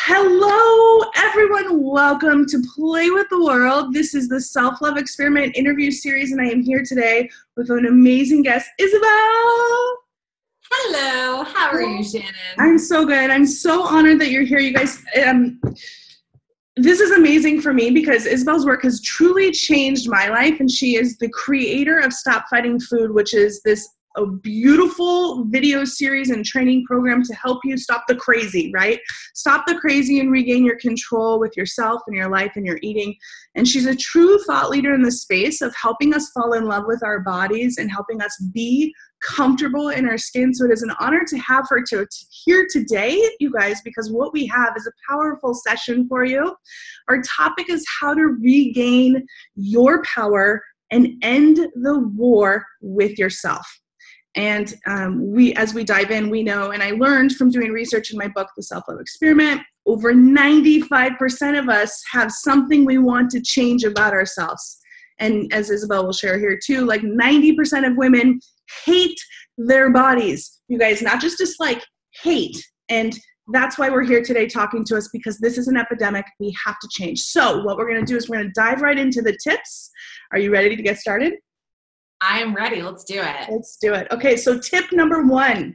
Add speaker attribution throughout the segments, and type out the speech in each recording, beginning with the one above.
Speaker 1: Hello, everyone. Welcome to Play with the World. This is the Self-Love Experiment interview series, and I am here today with an amazing guest, Isabel.
Speaker 2: Hello. How are you, Shannon?
Speaker 1: I'm so good. I'm so honored that you're here, you guys. This is amazing for me because Isabel's work has truly changed my life, and she is the creator of Stop Fighting Food, which is a beautiful video series and training program to help you stop the crazy, right? Stop the crazy and regain your control with yourself and your life and your eating. And she's a true thought leader in the space of helping us fall in love with our bodies and helping us be comfortable in our skin. So it is an honor to have her here today, you guys, because what we have is a powerful session for you. Our topic is how to regain your power and end the war with yourself. And as we dive in, we know, and I learned from doing research in my book, The Self-Love Experiment, over 95% of us have something we want to change about ourselves. And as Isabel will share here too, like 90% of women hate their bodies. You guys, not just dislike, hate. And that's why we're here today talking to us, because this is an epidemic we have to change. So what we're going to do is we're going to dive right into the tips. Are you ready to get started?
Speaker 2: I am ready. Let's do it.
Speaker 1: Let's do it. Okay, so tip number 1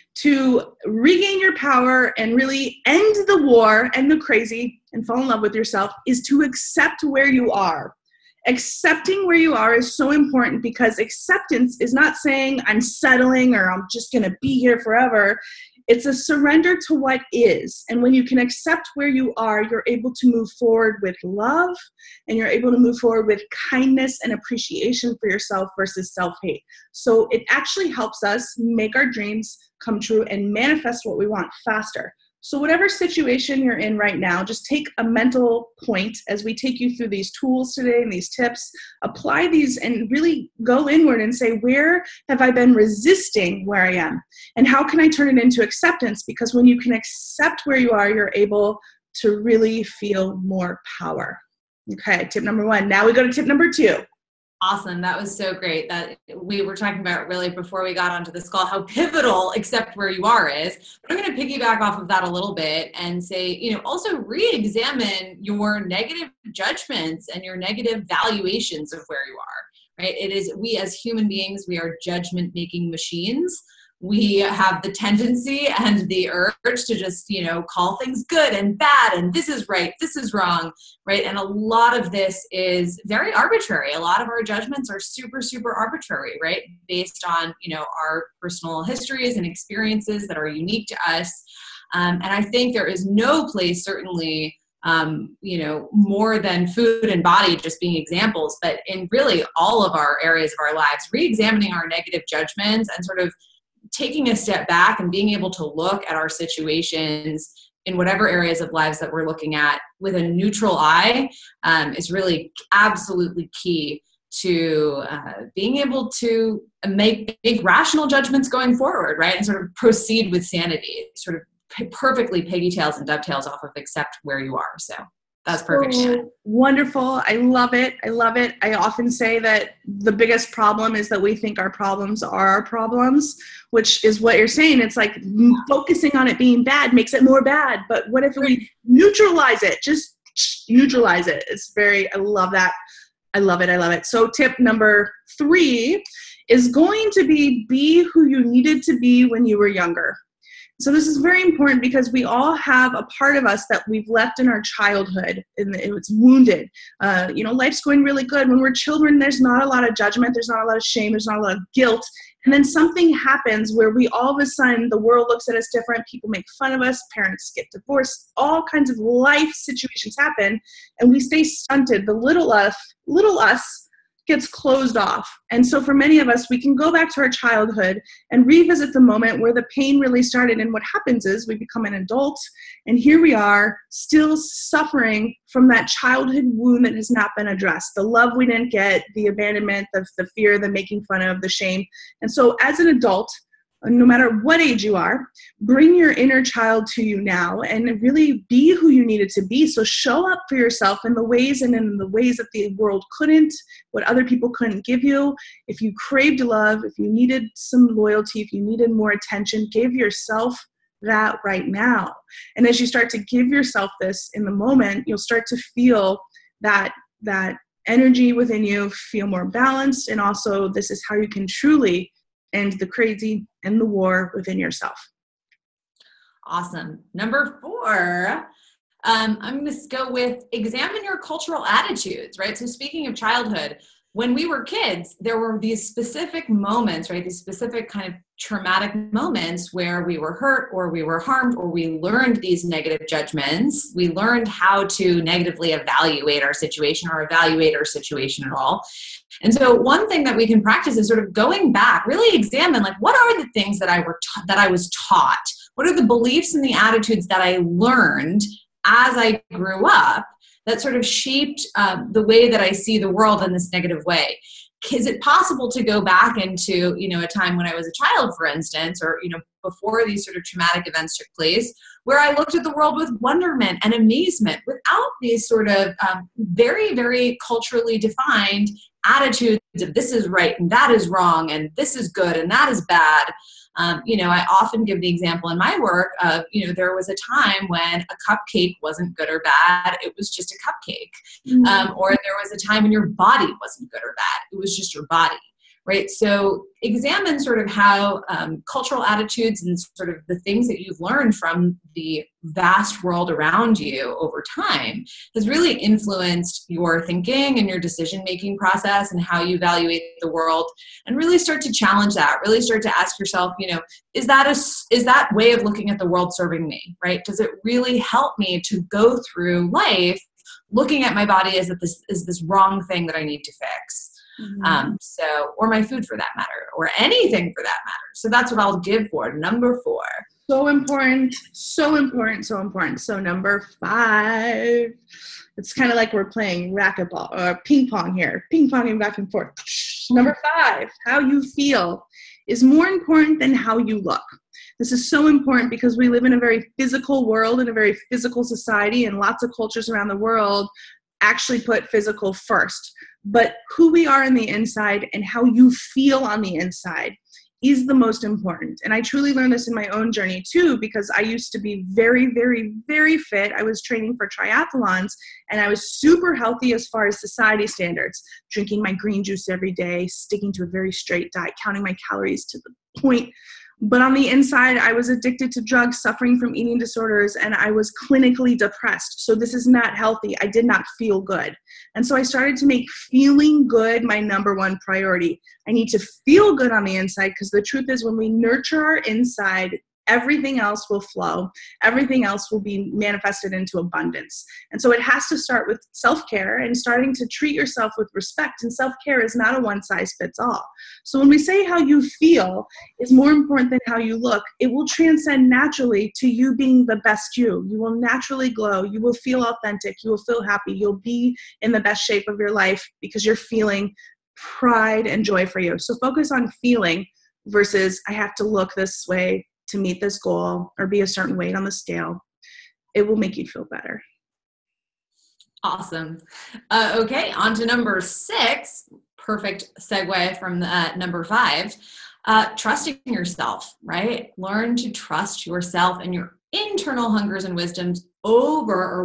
Speaker 1: to regain your power and really end the war and the crazy and fall in love with yourself is to accept where you are. Accepting where you are is so important because acceptance is not saying I'm settling or I'm just going to be here forever. It's a surrender to what is. And when you can accept where you are, you're able to move forward with love, and you're able to move forward with kindness and appreciation for yourself versus self-hate. So it actually helps us make our dreams come true and manifest what we want faster. So whatever situation you're in right now, just take a mental point as we take you through these tools today and these tips. Apply these and really go inward and say, where have I been resisting where I am? And how can I turn it into acceptance? Because when you can accept where you are, you're able to really feel more power. Okay, tip number 1. Now we go to tip number 2.
Speaker 2: Awesome. That was so great. That we were talking about really before we got onto this call, how pivotal accept where you are is. But I'm going to piggyback off of that a little bit and say, also re-examine your negative judgments and your negative valuations of where you are, right? It is, we as human beings, we are judgment-making machines. We have the tendency and the urge to just, call things good and bad, and this is right, this is wrong, right? And a lot of this is very arbitrary. A lot of our judgments are super, super arbitrary, right? Based on, our personal histories and experiences that are unique to us. And I think there is no place, certainly, more than food and body just being examples, but in really all of our areas of our lives, re-examining our negative judgments and sort of taking a step back and being able to look at our situations in whatever areas of lives that we're looking at with a neutral eye is really absolutely key to being able to make rational judgments going forward, right? And sort of proceed with sanity. It sort of perfectly pigtails and dovetails off of accept where you are. So that's perfect.
Speaker 1: So wonderful. I love it. I love it. I often say that the biggest problem is that we think our problems are our problems, which is what you're saying. It's like focusing on it being bad makes it more bad. But what if we neutralize it? Just neutralize it. I love that. I love it. I love it. So tip number 3 is going to be who you needed to be when you were younger. So this is very important because we all have a part of us that we've left in our childhood and it's wounded. Life's going really good. When we're children, there's not a lot of judgment. There's not a lot of shame. There's not a lot of guilt. And then something happens where we all of a sudden, the world looks at us different. People make fun of us. Parents get divorced. All kinds of life situations happen. And we stay stunted. The little us gets closed off. And so for many of us, we can go back to our childhood and revisit the moment where the pain really started. And what happens is we become an adult, and here we are still suffering from that childhood wound that has not been addressed. The love we didn't get, the abandonment, the fear, the making fun of, the shame. And so as an adult, no matter what age you are, bring your inner child to you now and really be who you needed to be. So show up for yourself in the ways that the world couldn't, what other people couldn't give you. If you craved love, if you needed some loyalty, if you needed more attention, give yourself that right now. And as you start to give yourself this in the moment, you'll start to feel that energy within you, feel more balanced. And also this is how you can truly end the crazy and the war within yourself.
Speaker 2: Awesome. Number 4, I'm going to go with examine your cultural attitudes, right? So speaking of childhood, when we were kids, there were these specific moments, right? These specific kind of traumatic moments where we were hurt or we were harmed or we learned these negative judgments. We learned how to negatively evaluate our situation or evaluate our situation at all. And so one thing that we can practice is sort of going back, really examine, like, what are the things that I was taught? What are the beliefs and the attitudes that I learned as I grew up that sort of shaped the way that I see the world in this negative way? Is it possible to go back into, a time when I was a child, for instance, or, before these sort of traumatic events took place, where I looked at the world with wonderment and amazement without these sort of very, very culturally defined attitudes of this is right and that is wrong and this is good and that is bad. I often give the example in my work of, there was a time when a cupcake wasn't good or bad. It was just a cupcake. Or there was a time when your body wasn't good or bad. It was just your body, right? So examine sort of how cultural attitudes and sort of the things that you've learned from the vast world around you over time has really influenced your thinking and your decision-making process and how you evaluate the world, and really start to challenge that, really start to ask yourself, is that way of looking at the world serving me, right? Does it really help me to go through life looking at my body as this wrong thing that I need to fix? Or my food for that matter, or anything for that matter. So that's what I'll give for number 4.
Speaker 1: So important, so important, so important. So number 5, it's kind of like we're playing racquetball or ping pong here, ping ponging back and forth. Number 5, how you feel is more important than how you look. This is so important because we live in a very physical world, in a very physical society, and lots of cultures around the world actually put physical first. But who we are on the inside and how you feel on the inside is the most important. And I truly learned this in my own journey too, because I used to be very, very, very fit. I was training for triathlons and I was super healthy as far as society standards, drinking my green juice every day, sticking to a very straight diet, counting my calories to the point. But on the inside, I was addicted to drugs, suffering from eating disorders, and I was clinically depressed. So this is not healthy. I did not feel good. And so I started to make feeling good my number 1 priority. I need to feel good on the inside, because the truth is when we nurture our inside, everything else will flow. Everything else will be manifested into abundance. And so it has to start with self-care and starting to treat yourself with respect. And self-care is not a one-size-fits-all. So when we say how you feel is more important than how you look, it will transcend naturally to you being the best you. You will naturally glow. You will feel authentic. You will feel happy. You'll be in the best shape of your life because you're feeling pride and joy for you. So focus on feeling versus I have to look this way to meet this goal or be a certain weight on the scale. It will make you feel better.
Speaker 2: Awesome. Okay, on to number 6. Perfect segue from number 5. Trusting yourself, right? Learn to trust yourself and your internal hungers and wisdoms over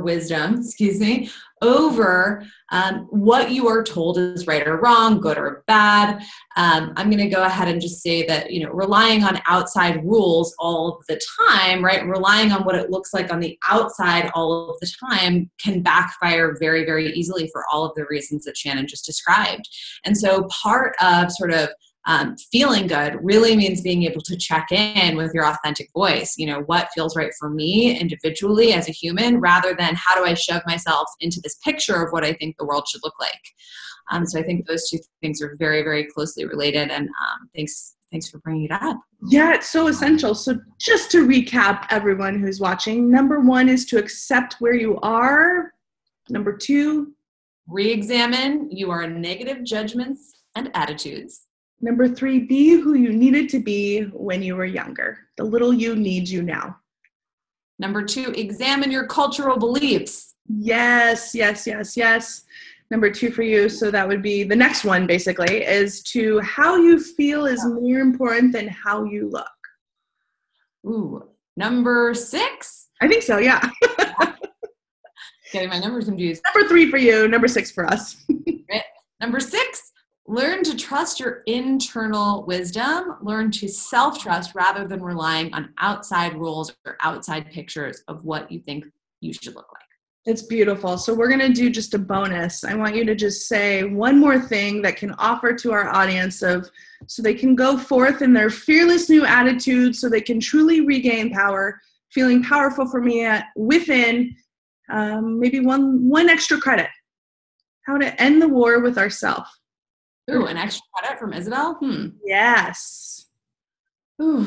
Speaker 2: what you are told is right or wrong, good or bad. I'm going to go ahead and just say that, relying on outside rules all of the time, right? Relying on what it looks like on the outside all of the time can backfire very, very easily for all of the reasons that Shannon just described. And so part of sort of feeling good really means being able to check in with your authentic voice. What feels right for me individually as a human, rather than how do I shove myself into this picture of what I think the world should look like. So I think those two things are very, very closely related. And thanks for bringing it up.
Speaker 1: Yeah, it's so essential. So just to recap, everyone who's watching, number 1 is to accept where you are. Number 2,
Speaker 2: re-examine your negative judgments and attitudes.
Speaker 1: Number 3, be who you needed to be when you were younger. The little you needs you now.
Speaker 2: Number 2, examine your cultural beliefs.
Speaker 1: Yes. Number 2 for you, so that would be the next one basically, is to how you feel is more important than how you look.
Speaker 2: Ooh, Number 6.
Speaker 1: I think so, yeah.
Speaker 2: Getting my numbers confused.
Speaker 1: Number 3 for you, number 6 for us.
Speaker 2: Right. Number 6, learn to trust your internal wisdom. Learn to self-trust rather than relying on outside rules or outside pictures of what you think you should look like.
Speaker 1: It's beautiful. So we're going to do just a bonus. I want you to just say one more thing that can offer to our audience so they can go forth in their fearless new attitude, so they can truly regain power, feeling powerful for me within. Maybe one extra credit. How to end the war with ourselves.
Speaker 2: Ooh, an extra credit from Isabel?
Speaker 1: Yes.
Speaker 2: Ooh.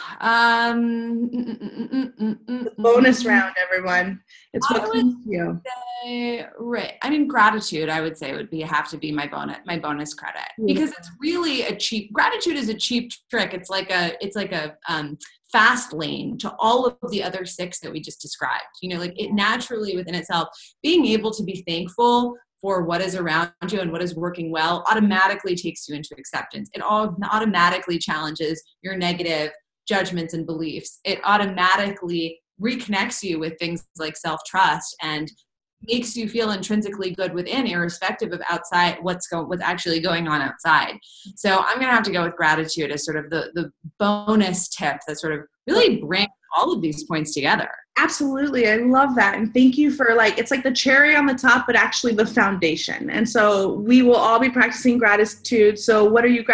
Speaker 1: The bonus round, everyone. It's what comes to you.
Speaker 2: Right. I mean, gratitude, I would say, have to be my bonus credit, because it's really gratitude is a cheap trick. It's like a fast lane to all of the other 6 that we just described. Like it naturally within itself, being able to be thankful for what is around you and what is working well automatically takes you into acceptance. It all automatically challenges your negative judgments and beliefs. It automatically reconnects you with things like self-trust and makes you feel intrinsically good within, irrespective of outside what's actually going on outside. So I'm going to have to go with gratitude as sort of the bonus tip that sort of really brings all of these points together.
Speaker 1: Absolutely. I love that. And thank you for it's like the cherry on the top, but actually the foundation. And so we will all be practicing gratitude. So what are you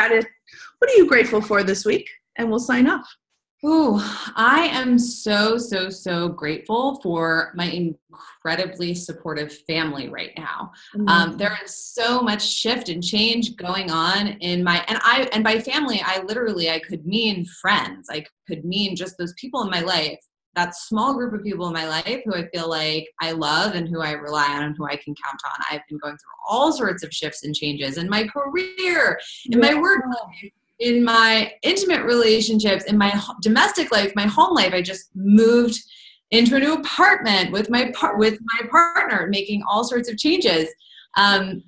Speaker 1: grateful for this week? And we'll sign off.
Speaker 2: Oh, I am so, so, so grateful for my incredibly supportive family right now. There is so much shift and change going on in and by family, I could mean friends. I could mean just those people in my life, that small group of people in my life who I feel like I love and who I rely on and who I can count on. I've been going through all sorts of shifts and changes in my career, in my work life, in my intimate relationships, in my domestic life, my home life. I just moved into a new apartment with my partner, making all sorts of changes. And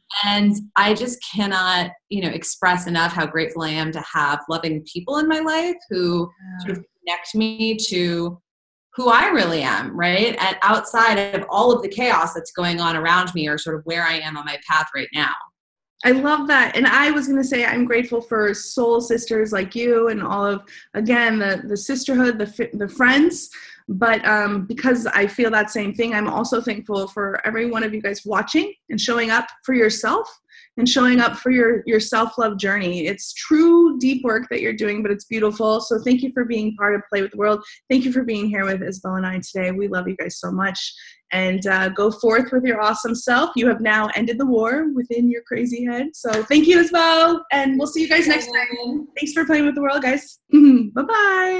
Speaker 2: I just cannot, express enough how grateful I am to have loving people in my life who sort of connect me to who I really am, right? And outside of all of the chaos that's going on around me, or sort of where I am on my path right now.
Speaker 1: I love that. And I was going to say, I'm grateful for soul sisters like you and all of, again, the sisterhood, the friends. But because I feel that same thing, I'm also thankful for every one of you guys watching and showing up for yourself and showing up for your self-love journey. It's true deep work that you're doing, but it's beautiful. So thank you for being part of Play with the World. Thank you for being here with Isabel and I today. We love you guys so much. And go forth with your awesome self. You have now ended the war within your crazy head. So thank you, Isabel. And we'll see you guys next time. Thanks for playing with the world, guys. Bye-bye.